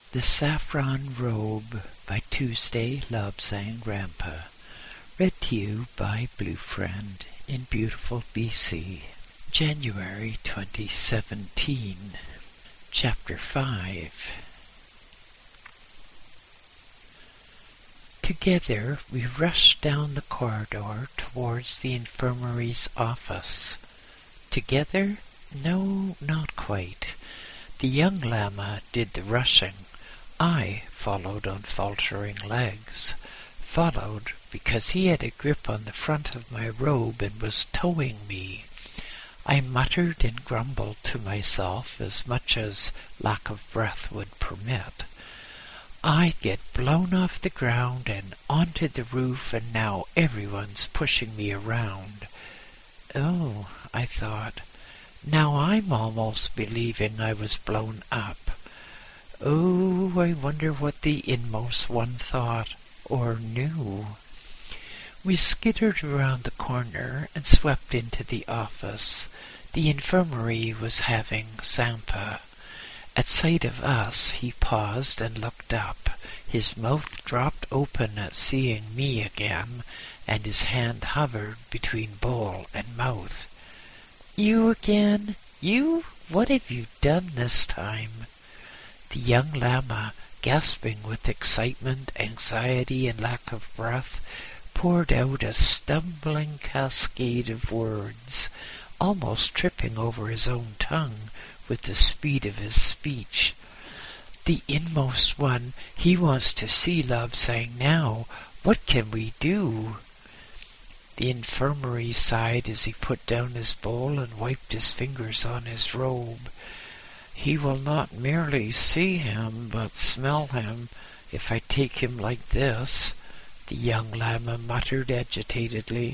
The Saffron Robe by Tuesday Lobsang Rampa. Read to you by Blue Friend in beautiful BC. January 2017. Chapter 5. Together we rushed down the corridor towards the infirmary's office. Together? No, not quite. The young Lama did the rushing. I followed on faltering legs. Followed because he had a grip on the front of my robe and was towing me. I muttered and grumbled to myself as much as lack of breath would permit. I get blown off the ground and onto the roof, and now everyone's pushing me around. Oh, I thought, now I'm almost believing I was blown up. Oh, I wonder what the inmost one thought, or knew. We skittered around the corner and swept into the office. The infirmary was having Sampa. At sight of us, he paused and looked up. His mouth dropped open at seeing me again, and his hand hovered between bowl and mouth. "You again? You? What have you done this time?" The young Lama, gasping with excitement, anxiety, and lack of breath, poured out a stumbling cascade of words, almost tripping over his own tongue with the speed of his speech. "The inmost one, he wants to see Lobsang now. What can we do?" The infirmary sighed as he put down his bowl and wiped his fingers on his robe. "He will not merely see him, but smell him, if I take him like this," the young Lama muttered agitatedly.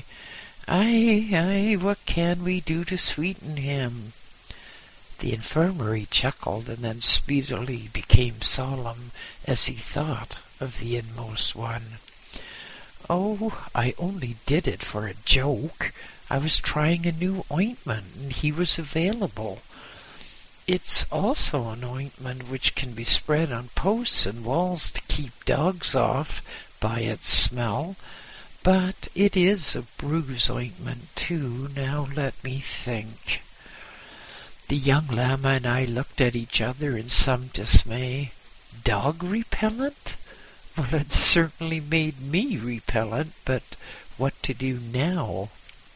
Aye, what can we do to sweeten him?" The infirmary chuckled and then speedily became solemn as he thought of the inmost one. "Oh, I only did it for a joke. I was trying a new ointment, and he was available. It's also an ointment which can be spread on posts and walls to keep dogs off by its smell. But it is a bruise ointment, too. Now let me think." The young Lama and I looked at each other in some dismay. Dog repellent? Well, it certainly made me repellent, but what to do now?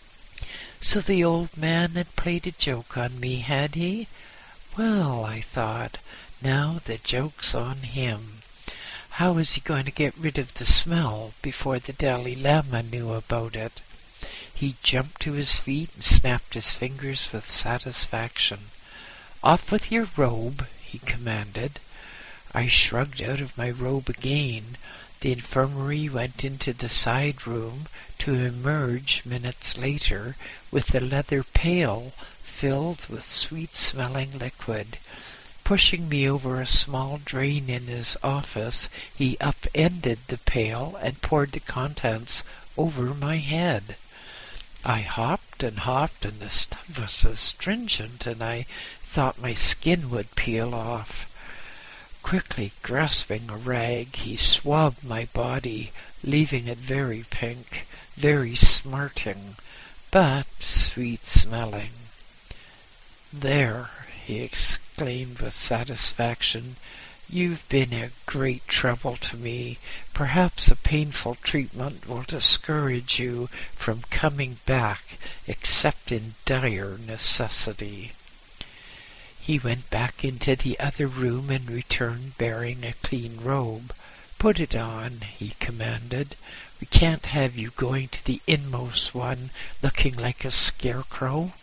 So the old man had played a joke on me, had he? Well, I thought, now the joke's on him. How is he going to get rid of the smell before the Dalai Lama knew about it? He jumped to his feet and snapped his fingers with satisfaction. "Off with your robe," he commanded. I shrugged out of my robe again. The infirmary went into the side room, to emerge minutes later with a leather pail filled with sweet-smelling liquid. Pushing me over a small drain in his office, he upended the pail and poured the contents over my head. I hopped, and the stuff was astringent, and I thought my skin would peel off. Quickly grasping a rag, he swabbed my body, leaving it very pink, very smarting, but sweet-smelling. "There," he exclaimed with satisfaction, "you've been a great trouble to me. Perhaps a painful treatment will discourage you from coming back except in dire necessity." He went back into the other room and returned bearing a clean robe. "Put it on," he commanded. "We can't have you going to the inmost one looking like a scarecrow."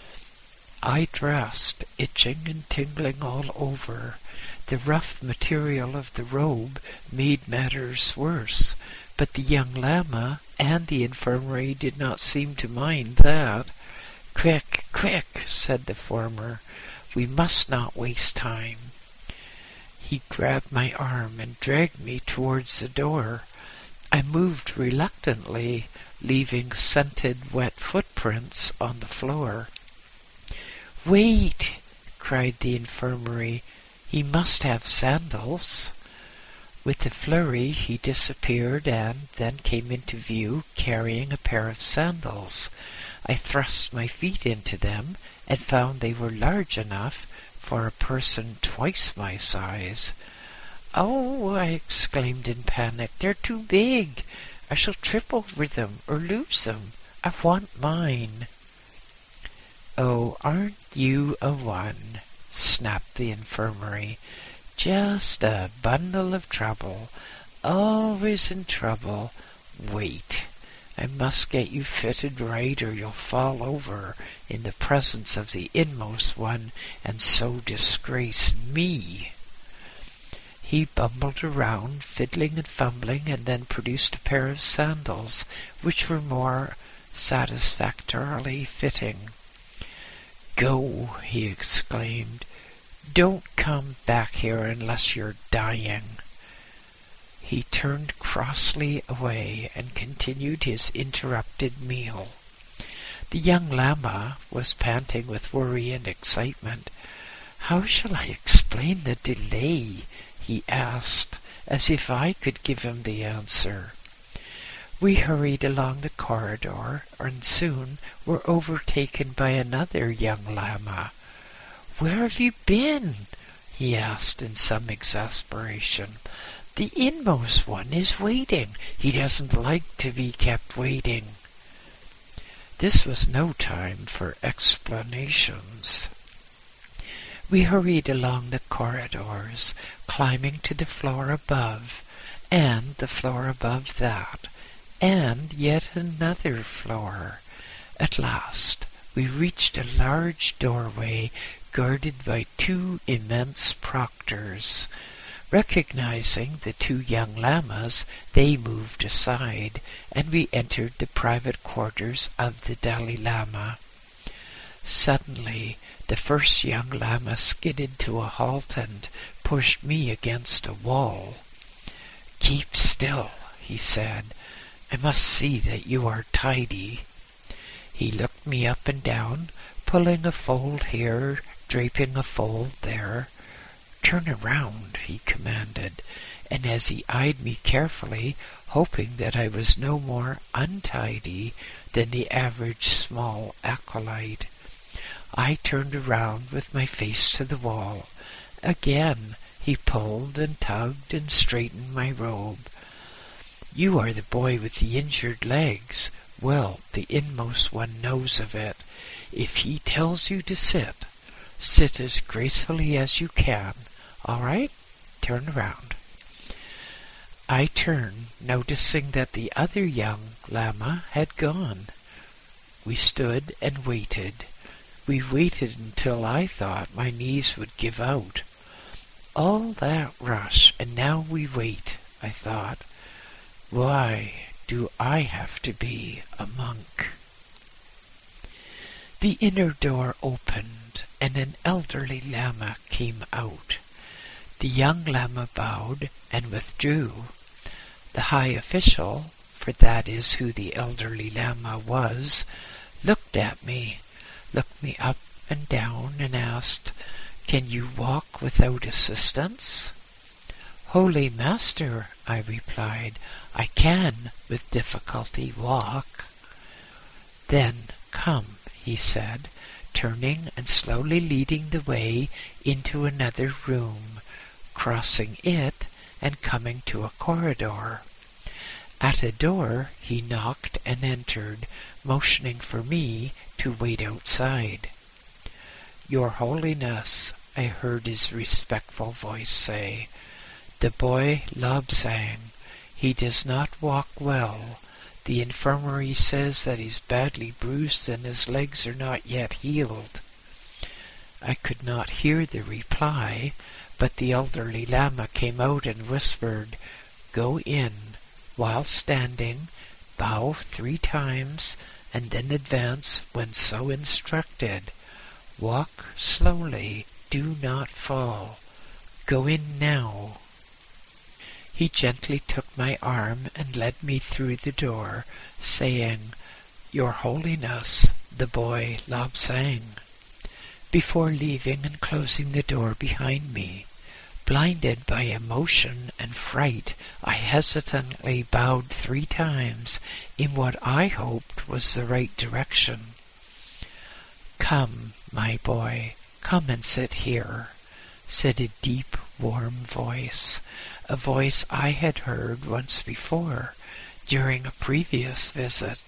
I dressed, itching and tingling all over. The rough material of the robe made matters worse, but the young Lama and the infirmary did not seem to mind that. "Quick, quick," said the former. "We must not waste time." He grabbed my arm and dragged me towards the door. I moved reluctantly, leaving scented, wet footprints on the floor. "Wait!" cried the infirmary. He must have sandals." With a flurry he disappeared and then came into view carrying a pair of sandals. I thrust my feet into them and found they were large enough for a person twice my size. "Oh," I exclaimed in panic, "they're too big. I shall trip over them or lose them. I want mine." "Oh, aren't you a one?" snapped the infirmary. "Just a bundle of trouble. Always in trouble. Wait. I must get you fitted right or you'll fall over in the presence of the inmost one and so disgrace me." He bumbled around, fiddling and fumbling, and then produced a pair of sandals, which were more satisfactorily fitting. "Go," he exclaimed. "Don't come back here unless you're dying." He turned crossly away and continued his interrupted meal. The young Lama was panting with worry and excitement. "How shall I explain the delay?" he asked, as if I could give him the answer. We hurried along the corridor and soon were overtaken by another young Lama. "Where have you been?" he asked in some exasperation. "The inmost one is waiting. He doesn't like to be kept waiting." This was no time for explanations. We hurried along the corridors, climbing to the floor above, and the floor above that, and yet another floor. At last we reached a large doorway guarded by two immense proctors. Recognizing the two young Lamas, they moved aside, and we entered the private quarters of the Dalai Lama. Suddenly, the first young Lama skidded to a halt and pushed me against a wall. "Keep still," he said. "I must see that you are tidy." He looked me up and down, pulling a fold here, draping a fold there. "Turn around," he commanded, and as he eyed me carefully, hoping that I was no more untidy than the average small acolyte, I turned around with my face to the wall. Again he pulled and tugged and straightened my robe. "You are the boy with the injured legs. Well, the inmost one knows of it. If he tells you to sit, sit as gracefully as you can. All right? Turn around." I turned, noticing that the other young Lama had gone. We stood and waited. We waited until I thought my knees would give out. All that rush, and now we wait, I thought. Why do I have to be a monk? The inner door opened, and an elderly Lama came out. The young Lama bowed and withdrew. The high official, for that is who the elderly Lama was, looked me up and down, and asked, "Can you walk without assistance?" "Holy Master," I replied, "I can with difficulty walk." "Then come," he said, turning and slowly leading the way into another room, crossing it and coming to a corridor. At a door he knocked and entered, motioning for me to wait outside. "Your Holiness," I heard his respectful voice say, "the boy Lobsang, he does not walk well. The infirmary says that he's badly bruised and his legs are not yet healed." I could not hear the reply, but the elderly Lama came out and whispered, "Go in. While standing, bow 3 times, and then advance when so instructed. Walk slowly, do not fall. Go in now." He gently took my arm and led me through the door, saying, "Your Holiness, the boy Lobsang," before leaving and closing the door behind me. Blinded by emotion and fright, I hesitantly bowed 3 times in what I hoped was the right direction. "Come, my boy, come and sit here," said a deep, warm voice, a voice I had heard once before, during a previous visit.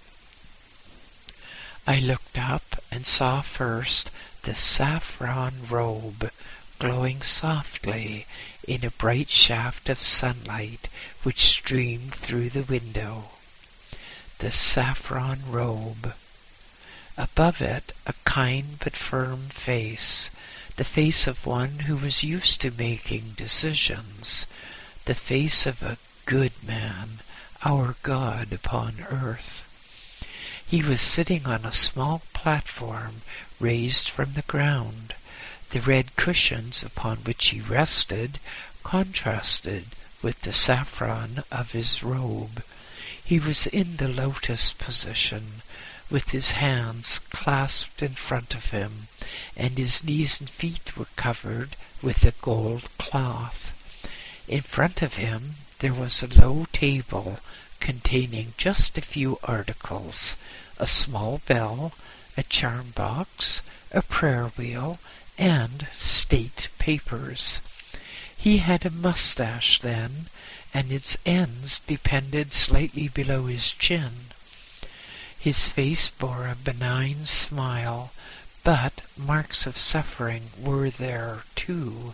I looked up and saw first the saffron robe glowing softly in a bright shaft of sunlight which streamed through the window. The saffron robe. Above it, a kind but firm face, the face of one who was used to making decisions, the face of a good man, our God upon earth. He was sitting on a small platform raised from the ground. The red cushions upon which he rested contrasted with the saffron of his robe. He was in the lotus position, with his hands clasped in front of him, and his knees and feet were covered with a gold cloth. In front of him there was a low table containing just a few articles: a small bell, a charm box, a prayer wheel, and state papers. He had a mustache then, and its ends depended slightly below his chin. His face bore a benign smile, but marks of suffering were there too.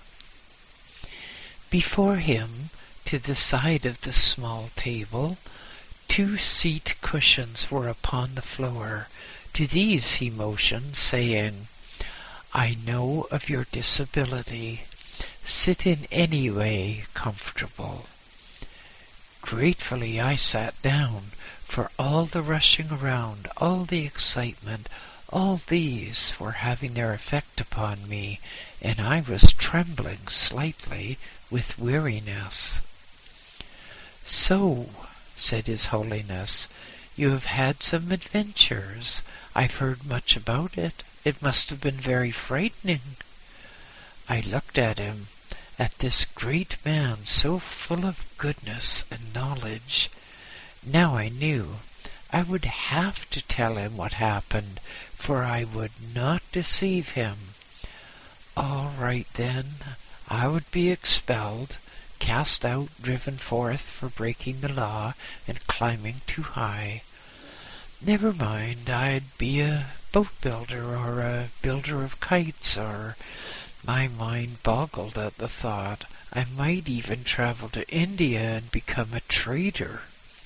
Before him, to the side of the small table, 2 seat cushions were upon the floor. To these he motioned, saying, "I know of your disability. Sit in any way comfortable." Gratefully I sat down, for all the rushing around, all the excitement, all these were having their effect upon me, and I was trembling slightly with weariness. "So," said His Holiness, "you have had some adventures. I've heard much about it. It must have been very frightening." I looked at him, at this great man so full of goodness and knowledge. Now I knew I would have to tell him what happened, for I would not deceive him. All right then, I would be expelled, cast out, driven forth for breaking the law and climbing too high. Never mind, I'd be a boat builder or a builder of kites, or... My mind boggled at the thought. I might even travel to India and become a trader.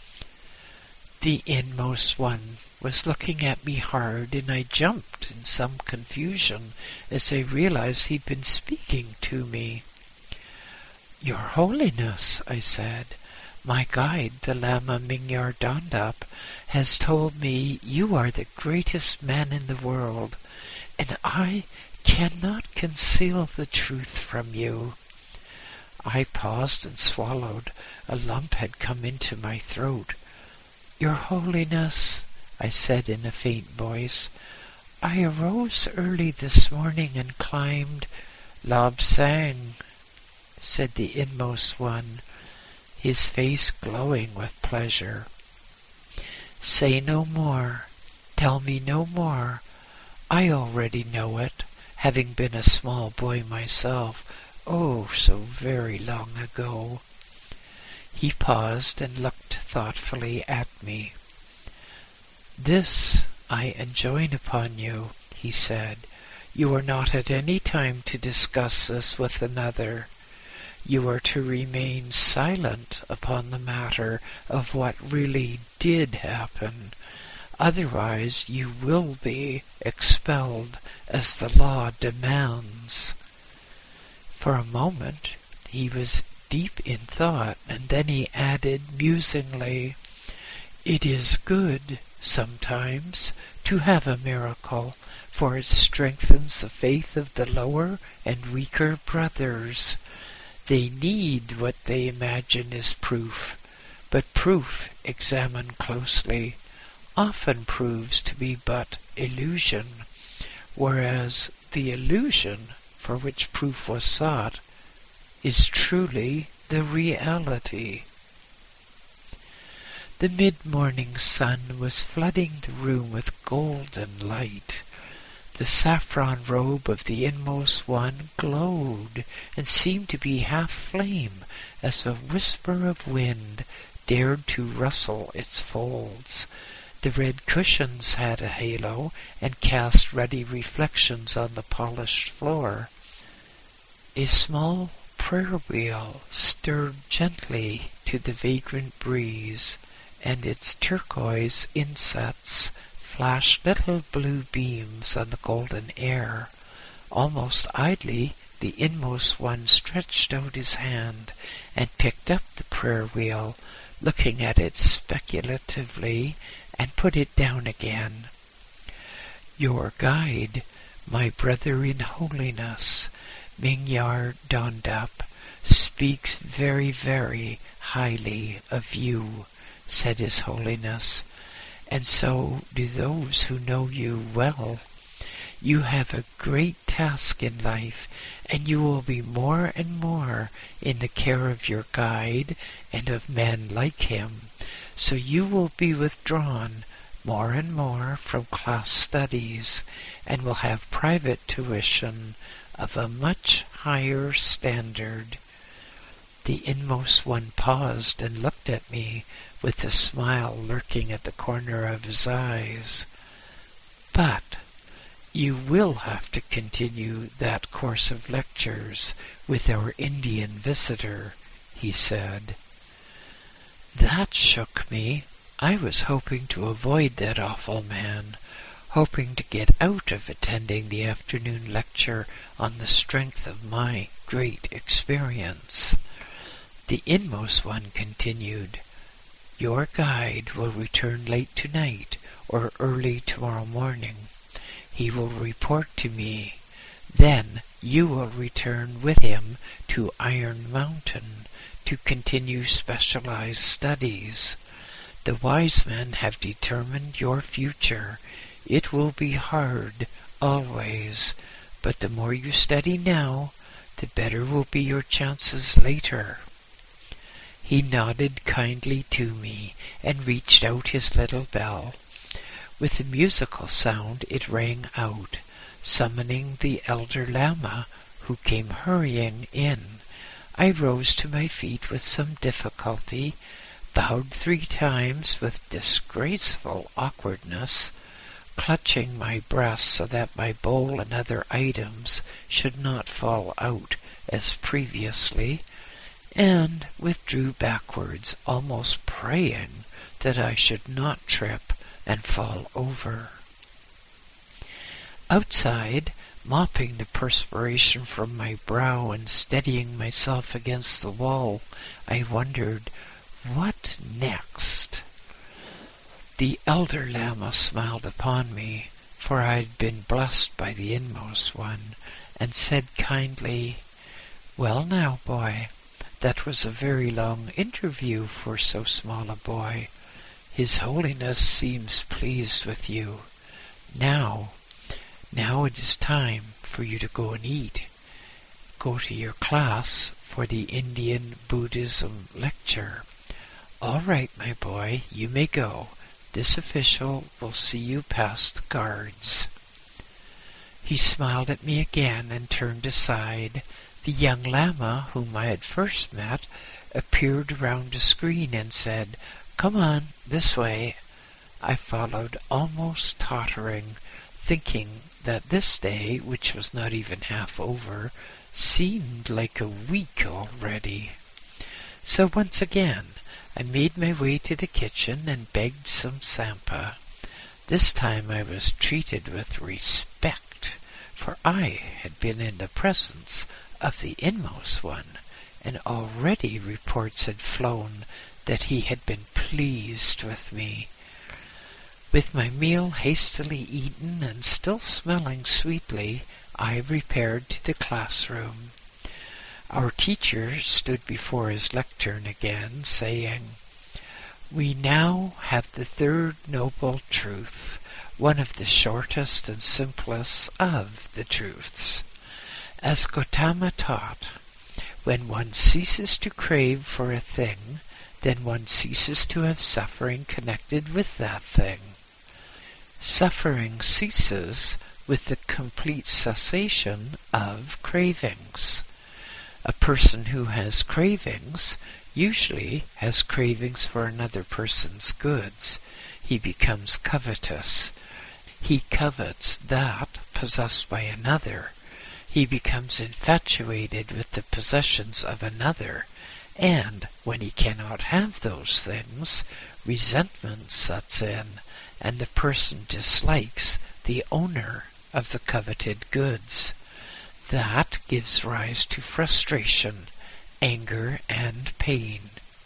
The inmost one was looking at me hard, and I jumped in some confusion as I realized he'd been speaking to me. "Your Holiness," I said, "my guide, the Lama Mingyar Dondap, has told me you are the greatest man in the world, and I cannot conceal the truth from you." I paused and swallowed. A lump had come into my throat. "Your Holiness," I said in a faint voice, "I arose early this morning and climbed—" "Lobsang," said the inmost one, his face glowing with pleasure. "Say no more. Tell me no more. I already know it, having been a small boy myself, oh, so very long ago." He paused and looked thoughtfully at me. "This I enjoin upon you," he said. "You are not at any time to discuss this with another. You are to remain silent upon the matter of what really did happen. Otherwise you will be expelled as the law demands." For a moment he was deep in thought, and then he added musingly, "It is good sometimes to have a miracle, for it strengthens the faith of the lower and weaker brothers. They need what they imagine is proof, but proof, examined closely, often proves to be but illusion, whereas the illusion for which proof was sought is truly the reality. The mid-morning sun was flooding the room with golden light. The saffron robe of the inmost one glowed and seemed to be half flame as a whisper of wind dared to rustle its folds. The red cushions had a halo and cast ruddy reflections on the polished floor. A small prayer wheel stirred gently to the vagrant breeze, and its turquoise insets flashed little blue beams on the golden air. Almost idly, the inmost one stretched out his hand and picked up the prayer wheel, looking at it speculatively, and put it down again. Your guide, my brother in holiness, Mingyar Dondap, speaks very, very highly of you, said His Holiness, and so do those who know you well. You have a great task in life, and you will be more and more in the care of your guide and of men like him, so you will be withdrawn more and more from class studies, and will have private tuition of a much higher standard. The inmost one paused and looked at me with a smile lurking at the corner of his eyes. But you will have to continue that course of lectures with our Indian visitor, he said. That shook me. I was hoping to avoid that awful man, hoping to get out of attending the afternoon lecture on the strength of my great experience. The inmost one continued, Your guide will return late tonight or early tomorrow morning. He will report to me. Then you will return with him to Iron Mountain to continue specialized studies. The wise men have determined your future. It will be hard, always, but the more you study now, the better will be your chances later. He nodded kindly to me and reached out his little bell. With a musical sound it rang out, summoning the elder Lama, who came hurrying in. I rose to my feet with some difficulty, bowed 3 times with disgraceful awkwardness, clutching my breast so that my bowl and other items should not fall out as previously, and withdrew backwards, almost praying that I should not trip and fall over. Outside, mopping the perspiration from my brow and steadying myself against the wall, I wondered, what next? The elder Lama smiled upon me, for I had been blessed by the inmost one, and said kindly, Well now, boy, that was a very long interview for so small a boy. His Holiness seems pleased with you. Now it is time for you to go and eat. Go to your class for the Indian Buddhism lecture. All right, my boy, you may go. This official will see you past the guards. He smiled at me again and turned aside. The young Lama, whom I had first met, appeared around a screen and said, Come on, this way. I followed, almost tottering, thinking that this day, which was not even half over, seemed like a week already. So once again, I made my way to the kitchen and begged some sampa. This time I was treated with respect, for I had been in the presence of the inmost one, and already reports had flown that he had been pleased with me. With my meal hastily eaten and still smelling sweetly, I repaired to the classroom. Our teacher stood before his lectern again, saying, We now have the third noble truth, one of the shortest and simplest of the truths. As Gautama taught, When one ceases to crave for a thing, then one ceases to have suffering connected with that thing. Suffering ceases with the complete cessation of cravings. A person who has cravings usually has cravings for another person's goods. He becomes covetous. He covets that possessed by another. He becomes infatuated with the possessions of another, and when he cannot have those things, resentment sets in, and the person dislikes the owner of the coveted goods. That gives rise to frustration, anger, and pain.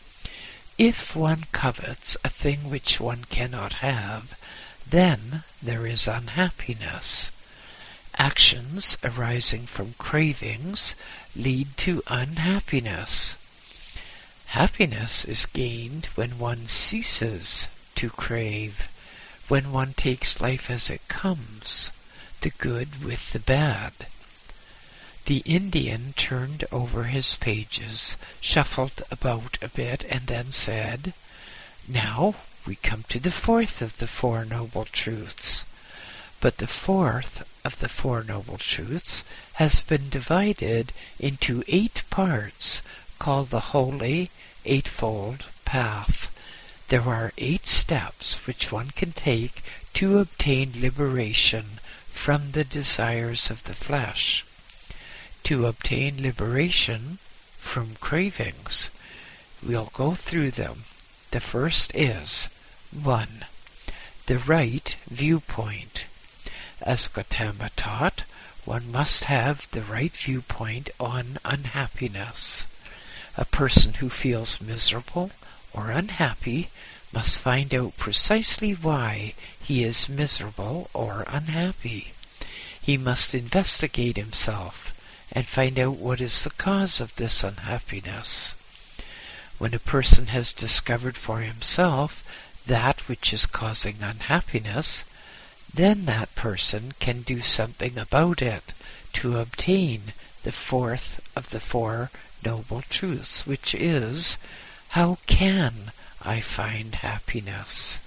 If one covets a thing which one cannot have, then there is unhappiness. Actions arising from cravings lead to unhappiness. Happiness is gained when one ceases to crave, when one takes life as it comes, the good with the bad. The Indian turned over his pages, shuffled about a bit, and then said, "Now we come to the fourth of the Four Noble Truths." But the fourth of the Four Noble Truths has been divided into 8 parts, called the Holy Eightfold Path. There are 8 steps which one can take to obtain liberation from the desires of the flesh. To obtain liberation from cravings, we'll go through them. The first is 1. The right viewpoint. As Gautama taught, one must have the right viewpoint on unhappiness. A person who feels miserable or unhappy must find out precisely why he is miserable or unhappy. He must investigate himself and find out what is the cause of this unhappiness. When a person has discovered for himself that which is causing unhappiness, then that person can do something about it to obtain the fourth of the Four Noble Truths, which is, how can I find happiness?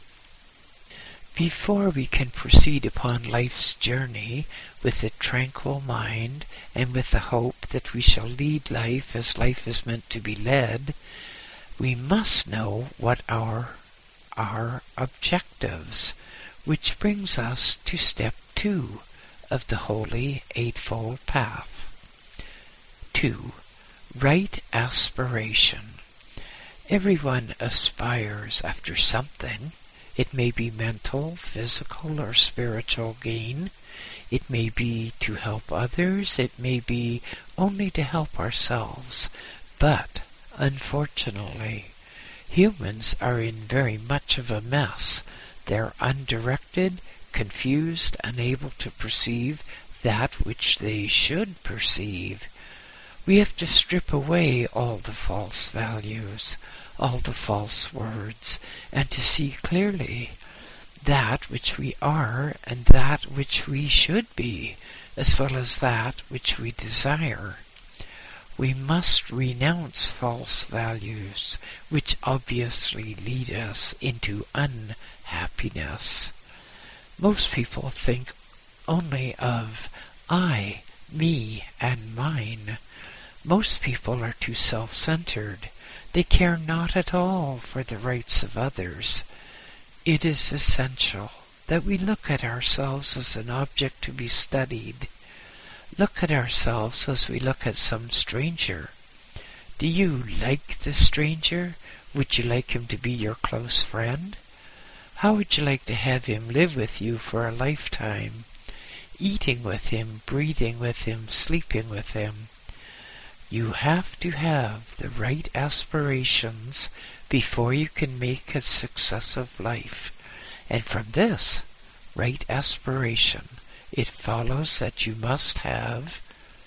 Before we can proceed upon life's journey with a tranquil mind and with the hope that we shall lead life as life is meant to be led, we must know what are our objectives, which brings us to step 2 of the Holy Eightfold Path. 2. Right aspiration. Everyone aspires after something. It may be mental, physical, or spiritual gain. It may be to help others. It may be only to help ourselves. But, unfortunately, humans are in very much of a mess. They're undirected, confused, unable to perceive that which they should perceive. We have to strip away all the false values, all the false words, and to see clearly that which we are and that which we should be, as well as that which we desire. We must renounce false values, which obviously lead us into unhappiness. Most people think only of I, me, and mine. Most people are too self-centered. They care not at all for the rights of others. It is essential that we look at ourselves as an object to be studied. Look at ourselves as we look at some stranger. Do you like the stranger? Would you like him to be your close friend? How would you like to have him live with you for a lifetime? Eating with him, breathing with him, sleeping with him. You have to have the right aspirations before you can make a success of life. And from this right aspiration, it follows that you must have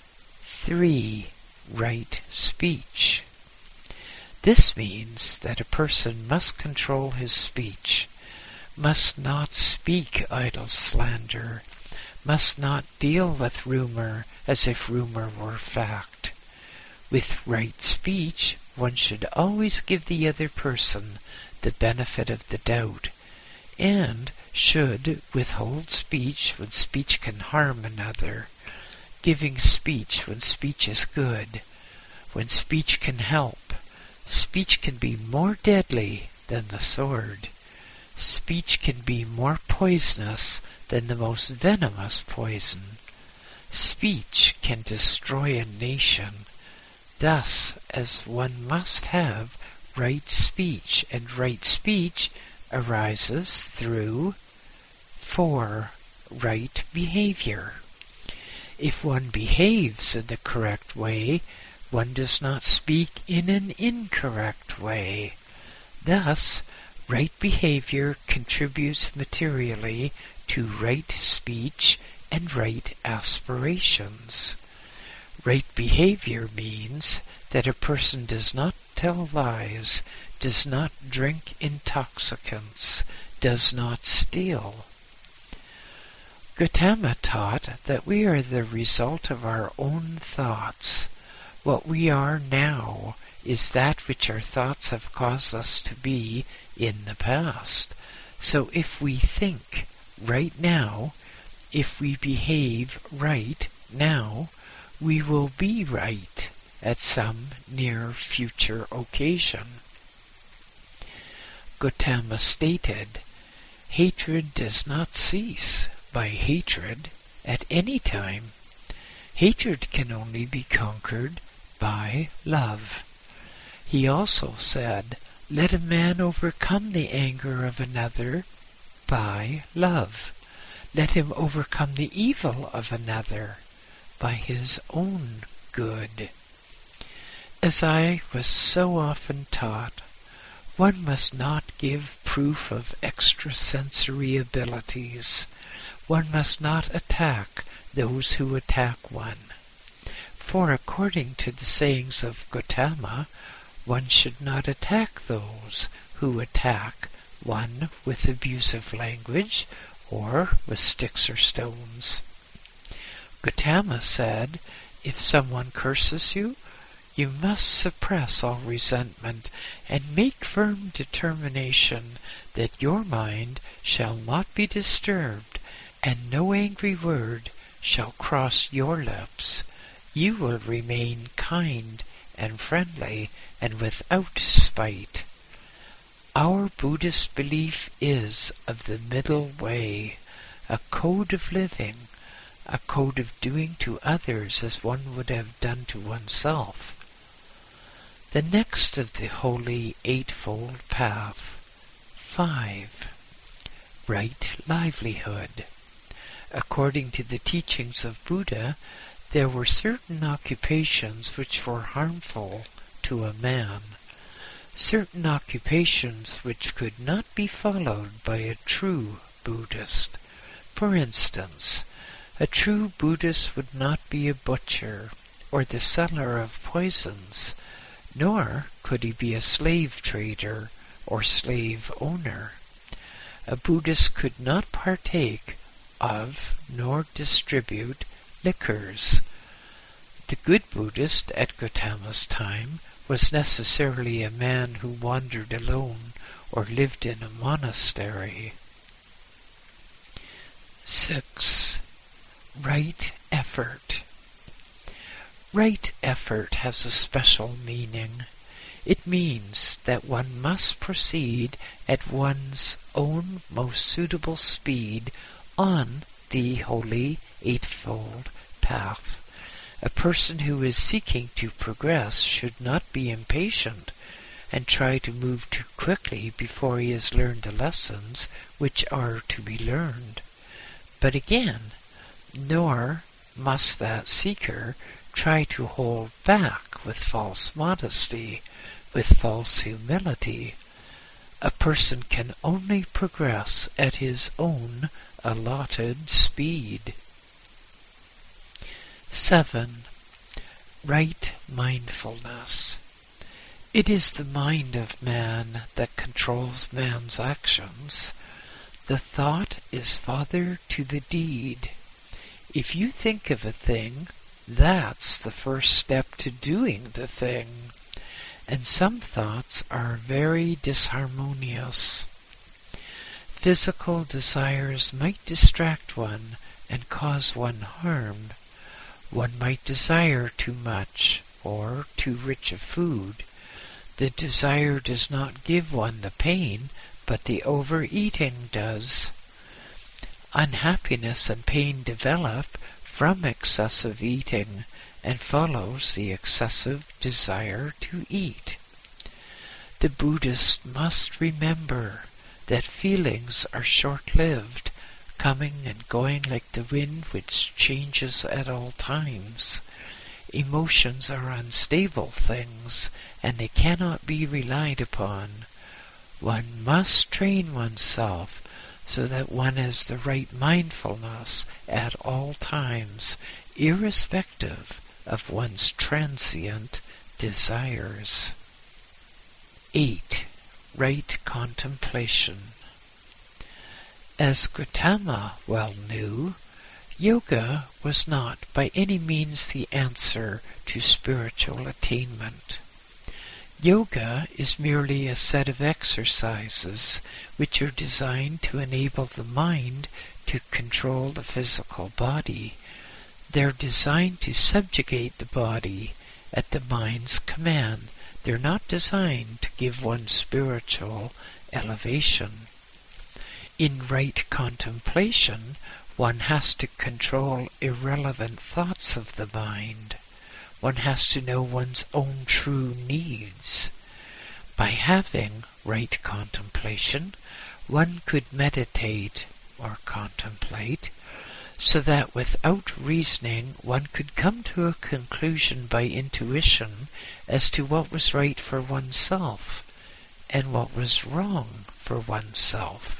3 right speech. This means that a person must control his speech, must not speak idle slander, must not deal with rumor as if rumor were fact. With right speech, one should always give the other person the benefit of the doubt, and should withhold speech when speech can harm another, giving speech when speech is good, when speech can help. Speech can be more deadly than the sword. Speech can be more poisonous than the most venomous poison. Speech can destroy a nation. Thus, as one must have right speech, and right speech arises through 4. Right behavior. If one behaves in the correct way, one does not speak in an incorrect way. Thus, right behavior contributes materially to right speech and right aspirations. Right behavior means that a person does not tell lies, does not drink intoxicants, does not steal. Gautama taught that we are the result of our own thoughts. What we are now is that which our thoughts have caused us to be in the past. So if we think right now, if we behave right now, we will be right at some near future occasion. Gautama stated, hatred does not cease by hatred at any time. Hatred can only be conquered by love. He also said, let a man overcome the anger of another by love. Let him overcome the evil of another by his own good. As I was so often taught, one must not give proof of extrasensory abilities. One must not attack those who attack one. For according to the sayings of Gautama, one should not attack those who attack one with abusive language or with sticks or stones. Gautama said, if someone curses you, you must suppress all resentment and make firm determination that your mind shall not be disturbed and no angry word shall cross your lips. You will remain kind and friendly and without spite. Our Buddhist belief is of the middle way, a code of living, a code of doing to others as one would have done to oneself. The next of the Holy Eightfold Path. 5. Right livelihood. According to the teachings of Buddha, there were certain occupations which were harmful to a man, certain occupations which could not be followed by a true Buddhist. For instance, a true Buddhist would not be a butcher or the seller of poisons, nor could he be a slave trader or slave owner. A Buddhist could not partake of nor distribute liquors. The good Buddhist at Gautama's time was necessarily a man who wandered alone or lived in a monastery. 6. Right effort. Right effort has a special meaning. It means that one must proceed at one's own most suitable speed on the Holy Eightfold Path. A person who is seeking to progress should not be impatient and try to move too quickly before he has learned the lessons which are to be learned. But again, nor must that seeker try to hold back with false modesty, with false humility. A person can only progress at his own allotted speed. 7. Right mindfulness. It is the mind of man that controls man's actions. The thought is father to the deed. If you think of a thing, That's the first step to doing the thing. And some thoughts are very disharmonious. Physical desires might distract one and cause one harm. One might desire too much or too rich a food. The desire does not give one the pain, but the overeating does. Unhappiness and pain develop from excessive eating and follows the excessive desire to eat. The Buddhist must remember that feelings are short-lived, coming and going like the wind which changes at all times. Emotions are unstable things, and they cannot be relied upon. One must train oneself so that one has the right mindfulness at all times, irrespective of one's transient desires. 8. Right contemplation. As Gautama well knew, yoga was not by any means the answer to spiritual attainment. Yoga is merely a set of exercises which are designed to enable the mind to control the physical body. They're designed to subjugate the body at the mind's command. They're not designed to give one spiritual elevation. In right contemplation, one has to control irrelevant thoughts of the mind. One has to know one's own true needs. By having right contemplation, one could meditate or contemplate so that without reasoning one could come to a conclusion by intuition as to what was right for oneself and what was wrong for oneself.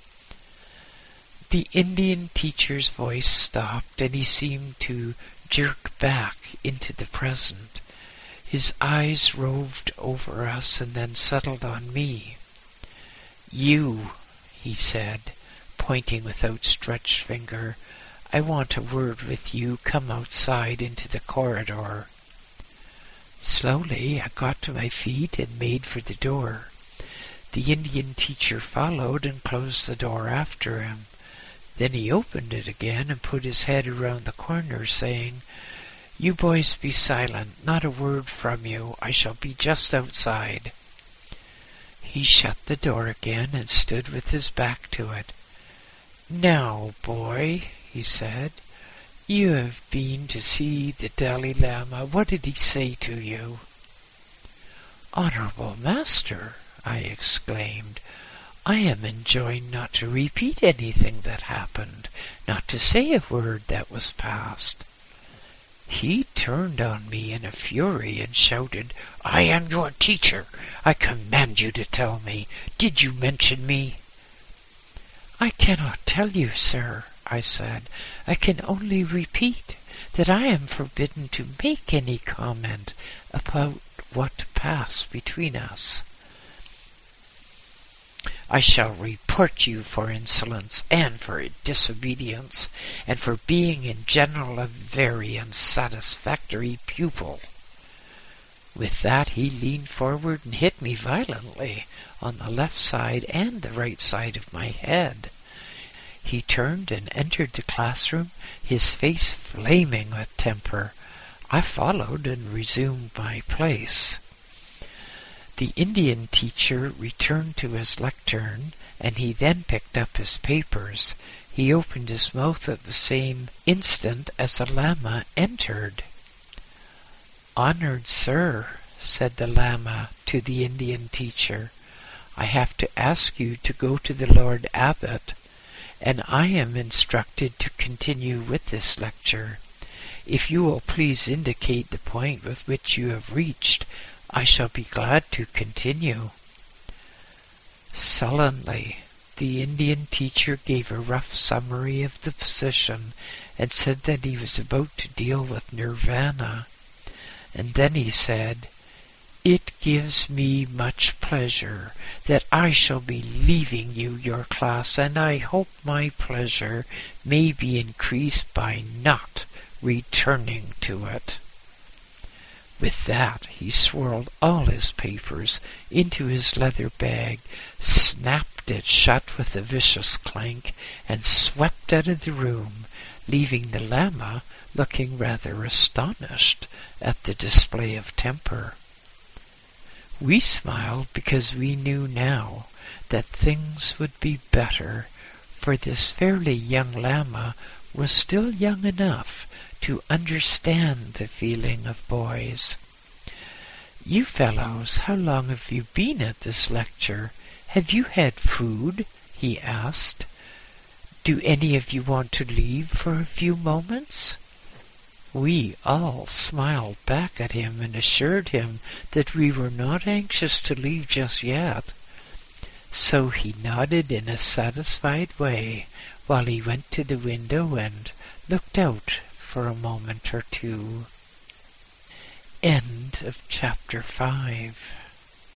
The Indian teacher's voice stopped, and he seemed to jerk back into the present. His eyes roved over us and then settled on me. "You," he said, pointing with outstretched finger, "I want a word with you. Come outside into the corridor." Slowly I got to my feet and made for the door. The Indian teacher followed and closed the door after him. Then he opened it again and put his head around the corner, saying, "You boys be silent, not a word from you. I shall be just outside." He shut the door again and stood with his back to it. "Now, boy," he said, "you have been to see the Dalai Lama. What did he say to you?" "Honorable Master," I exclaimed, "I am enjoined not to repeat anything that happened, not to say a word that was past." He turned on me in a fury and shouted, "I am your teacher. I command you to tell me. Did you mention me?" "I cannot tell you, sir," I said. "I can only repeat that I am forbidden to make any comment about what passed between us." "I shall report you for insolence and for disobedience, and for being in general a very unsatisfactory pupil." With that he leaned forward and hit me violently on the left side and the right side of my head. He turned and entered the classroom, his face flaming with temper. I followed and resumed my place. The Indian teacher returned to his lectern, and he then picked up his papers. He opened his mouth at the same instant as the Lama entered. "Honored sir," said the Lama to the Indian teacher, "I have to ask you to go to the Lord Abbot, and I am instructed to continue with this lecture. If you will please indicate the point with which you have reached, I shall be glad to continue." Sullenly, the Indian teacher gave a rough summary of the position and said that he was about to deal with nirvana. And then he said, "It gives me much pleasure that I shall be leaving you your class, and I hope my pleasure may be increased by not returning to it. With that, he swirled all his papers into his leather bag, snapped it shut with a vicious clank, and swept out of the room, leaving the Llama looking rather astonished at the display of temper. We smiled because we knew now that things would be better, for this fairly young Llama was still young enough to understand the feeling of boys. "You fellows, how long have you been at this lecture? Have you had food?" he asked. "Do any of you want to leave for a few moments?" We all smiled back at him and assured him that we were not anxious to leave just yet. So he nodded in a satisfied way while he went to the window and looked out for a moment or two. End of chapter 5.